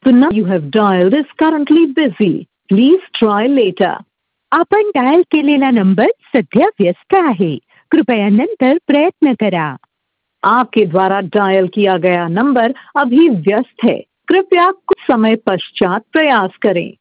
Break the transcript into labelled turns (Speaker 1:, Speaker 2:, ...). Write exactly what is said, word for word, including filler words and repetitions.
Speaker 1: The number you have dialed is currently busy. Please try later.
Speaker 2: आपण dial केलेला number सध्या व्यस्त आहे, कृपया नंतर प्रयत्न करा.
Speaker 1: आपके द्वारा डायल किया गया नंबर अभी व्यस्त है, कृपया कुछ समय पश्चात प्रयास करें.